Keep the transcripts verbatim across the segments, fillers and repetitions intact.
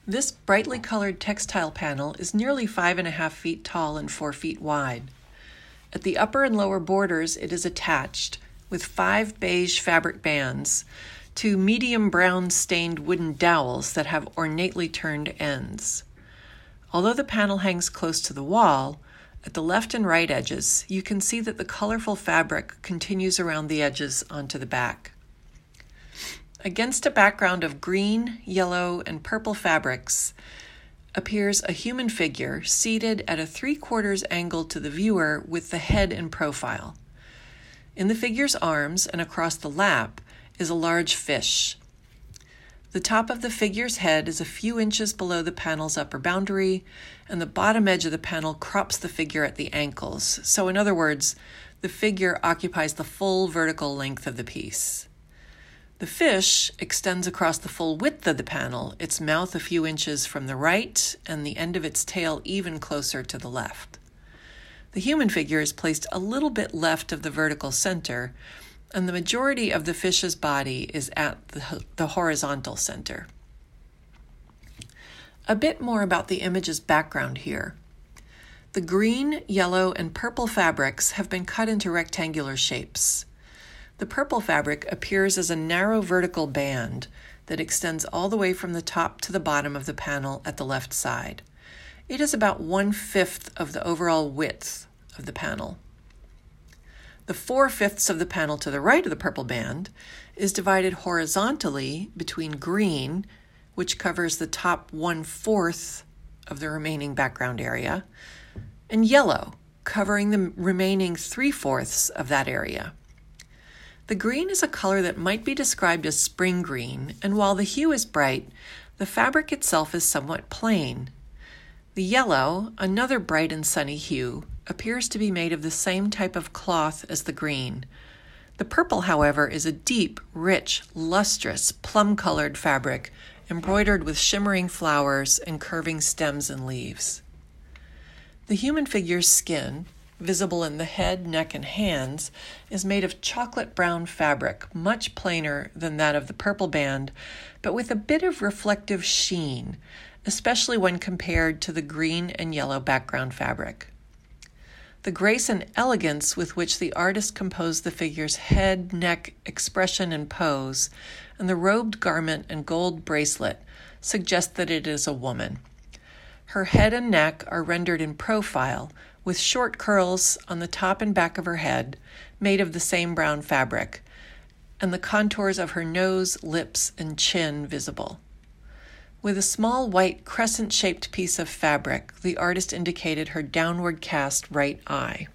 This brightly colored textile panel is nearly five and a half feet tall and four feet wide. At the upper and lower borders, it is attached with five beige fabric bands to medium brown stained wooden dowels that have ornately turned ends. Although the panel hangs close to the wall, at the left and right edges, you can see that the colorful fabric continues around the edges onto the back. Against a background of green, yellow, and purple fabrics appears a human figure seated at a three-quarters angle to the viewer with the head in profile. In the figure's arms and across the lap is a large fish. The top of the figure's head is a few inches below the panel's upper boundary, and the bottom edge of the panel crops the figure at the ankles. So in other words, the figure occupies the full vertical length of the piece. The fish extends across the full width of the panel, its mouth a few inches from the right and the end of its tail even closer to the left. The human figure is placed a little bit left of the vertical center, and the majority of the fish's body is at the, the horizontal center. A bit more about the image's background here. The green, yellow, and purple fabrics have been cut into rectangular shapes. The purple fabric appears as a narrow vertical band that extends all the way from the top to the bottom of the panel at the left side. It is about one-fifth of the overall width of the panel. The four-fifths of the panel to the right of the purple band is divided horizontally between green, which covers the top one-fourth of the remaining background area, and yellow, covering the remaining three-fourths of that area. The green is a color that might be described as spring green, and while the hue is bright, the fabric itself is somewhat plain. The yellow, another bright and sunny hue, appears to be made of the same type of cloth as the green. The purple, however, is a deep, rich, lustrous, plum-colored fabric embroidered with shimmering flowers and curving stems and leaves. The human figure's skin, visible in the head, neck, and hands, is made of chocolate brown fabric, much plainer than that of the purple band, but with a bit of reflective sheen, especially when compared to the green and yellow background fabric. The grace and elegance with which the artist composed the figure's head, neck, expression, and pose, and the robed garment and gold bracelet suggest that it is a woman. Her head and neck are rendered in profile, with short curls on the top and back of her head, made of the same brown fabric, and the contours of her nose, lips, and chin visible. With a small white crescent-shaped piece of fabric, the artist indicated her downward cast right eye.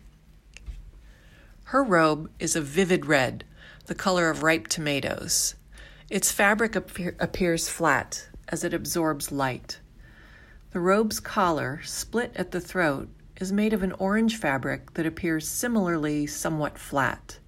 Her robe is a vivid red, the color of ripe tomatoes. Its fabric appear- appears flat as it absorbs light. The robe's collar, split at the throat, is made of an orange fabric that appears similarly somewhat flat.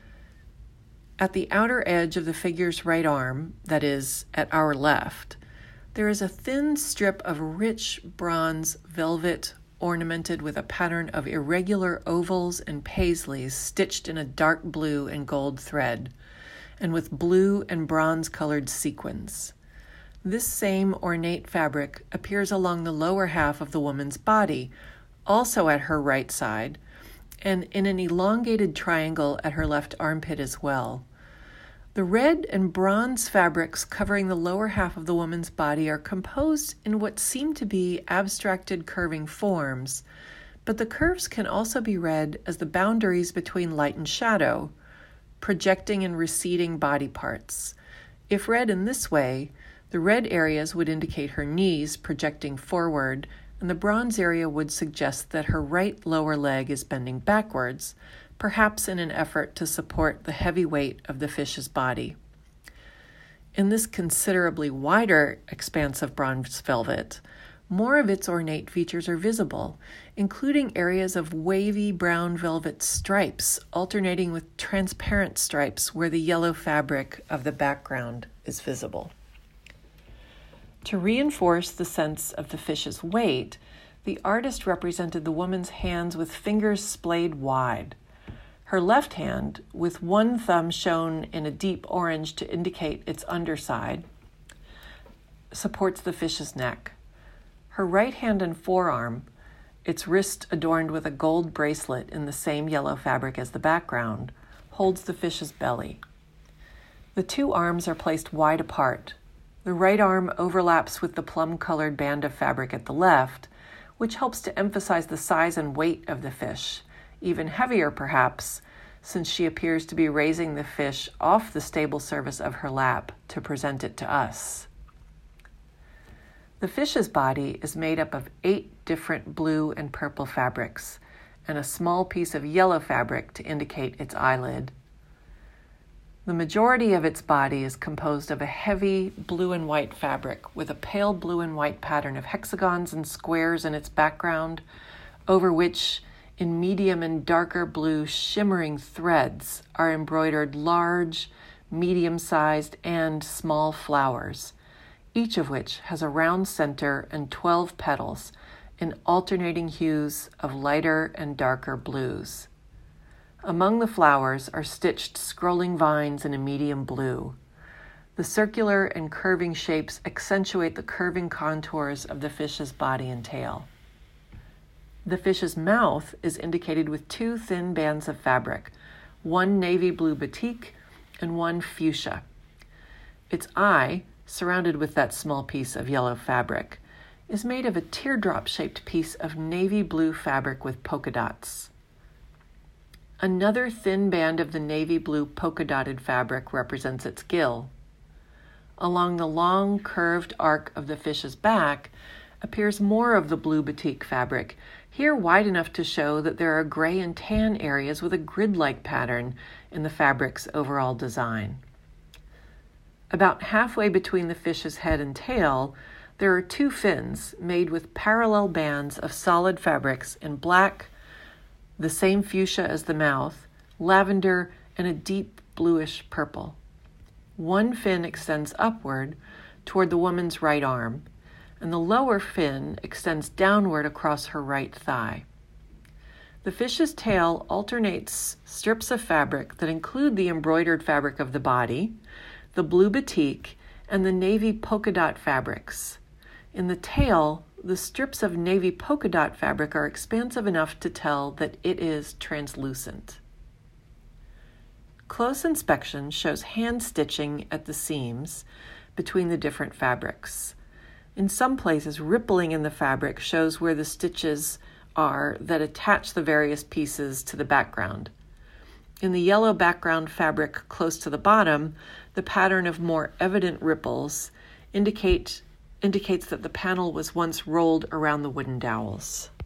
At the outer edge of the figure's right arm, that is, at our left, there is a thin strip of rich bronze velvet ornamented with a pattern of irregular ovals and paisleys stitched in a dark blue and gold thread, and with blue and bronze-colored sequins. This same ornate fabric appears along the lower half of the woman's body, also at her right side, and in an elongated triangle at her left armpit as well. The red and bronze fabrics covering the lower half of the woman's body are composed in what seem to be abstracted curving forms, but the curves can also be read as the boundaries between light and shadow, projecting and receding body parts. If read in this way, the red areas would indicate her knees projecting forward, and the bronze area would suggest that her right lower leg is bending backwards, perhaps in an effort to support the heavy weight of the fish's body. In this considerably wider expanse of bronze velvet, more of its ornate features are visible, including areas of wavy brown velvet stripes alternating with transparent stripes where the yellow fabric of the background is visible. To reinforce the sense of the fish's weight, the artist represented the woman's hands with fingers splayed wide. Her left hand, with one thumb shown in a deep orange to indicate its underside, supports the fish's neck. Her right hand and forearm, its wrist adorned with a gold bracelet in the same yellow fabric as the background, holds the fish's belly. The two arms are placed wide apart. The right arm overlaps with the plum-colored band of fabric at the left, which helps to emphasize the size and weight of the fish, even heavier perhaps, since she appears to be raising the fish off the stable surface of her lap to present it to us. The fish's body is made up of eight different blue and purple fabrics, and a small piece of yellow fabric to indicate its eyelid. The majority of its body is composed of a heavy blue and white fabric with a pale blue and white pattern of hexagons and squares in its background, over which, in medium and darker blue shimmering threads, are embroidered large, medium-sized, and small flowers, each of which has a round center and twelve petals in alternating hues of lighter and darker blues. Among the flowers are stitched scrolling vines in a medium blue. The circular and curving shapes accentuate the curving contours of the fish's body and tail. The fish's mouth is indicated with two thin bands of fabric, one navy blue batik and one fuchsia. Its eye, surrounded with that small piece of yellow fabric, is made of a teardrop-shaped piece of navy blue fabric with polka dots. Another thin band of the navy blue polka-dotted fabric represents its gill. Along the long, curved arc of the fish's back appears more of the blue batik fabric, here wide enough to show that there are gray and tan areas with a grid-like pattern in the fabric's overall design. About halfway between the fish's head and tail, there are two fins made with parallel bands of solid fabrics in black, the same fuchsia as the mouth, lavender, and a deep bluish purple. One fin extends upward toward the woman's right arm, and the lower fin extends downward across her right thigh. The fish's tail alternates strips of fabric that include the embroidered fabric of the body, the blue batik, and the navy polka dot fabrics. In the tail, the strips of navy polka dot fabric are expansive enough to tell that it is translucent. Close inspection shows hand stitching at the seams between the different fabrics. In some places, rippling in the fabric shows where the stitches are that attach the various pieces to the background. In the yellow background fabric close to the bottom, the pattern of more evident ripples indicate indicates that the panel was once rolled around the wooden dowels.